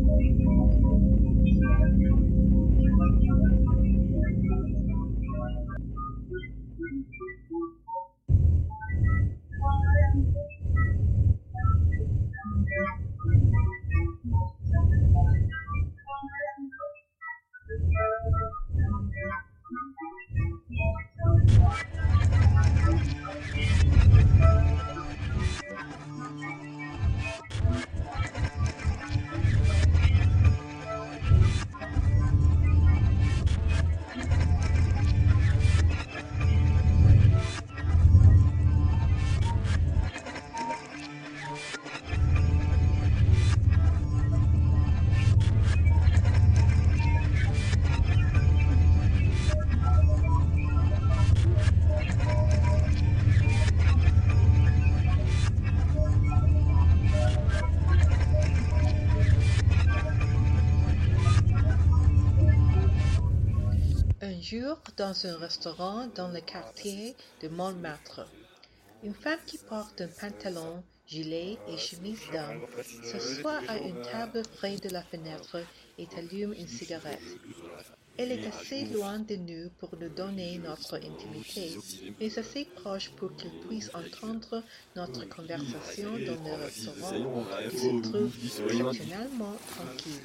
Un jour, dans un restaurant dans le quartier de Montmartre, une femme qui porte un pantalon, gilet et chemise d'homme s'assoit à une table près de la fenêtre et allume une cigarette. Elle est assez loin de nous pour nous donner notre intimité, mais assez proche pour qu'elle puisse entendre notre conversation dans le restaurant qui se trouve exceptionnellement tranquille.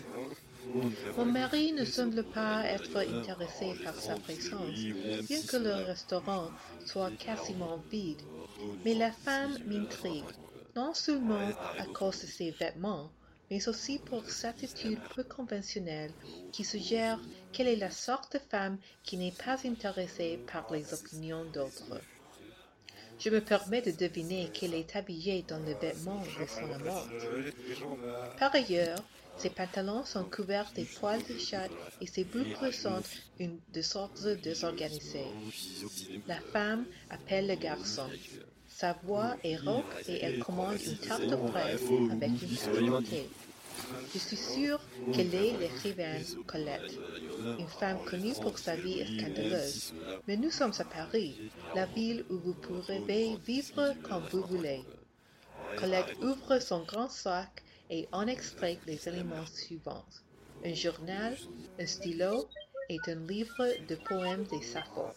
Mon mari ne semble pas être intéressé par sa présence, bien que le restaurant soit quasiment vide. Mais la femme m'intrigue, non seulement à cause de ses vêtements, mais aussi pour sa attitude peu conventionnelle qui suggère qu'elle est la sorte de femme qui n'est pas intéressée par les opinions d'autres. Je me permets de deviner qu'elle est habillée dans les vêtements de son amante. Par ailleurs, ses pantalons sont couverts des poils de chat et ses boucles sont de sorte désorganisée. La femme appelle le garçon. Sa voix est rauque et elle commande une tarte aux fraises avec une tasse de thé. Je suis sûre qu'elle est l'écrivaine Colette, une femme connue pour sa vie scandaleuse. Mais nous sommes à Paris, la ville où vous pourrez vivre comme vous voulez. Colette ouvre son grand sac et en extrait les éléments suivants: un journal, un stylo et un livre de poèmes des Sappho.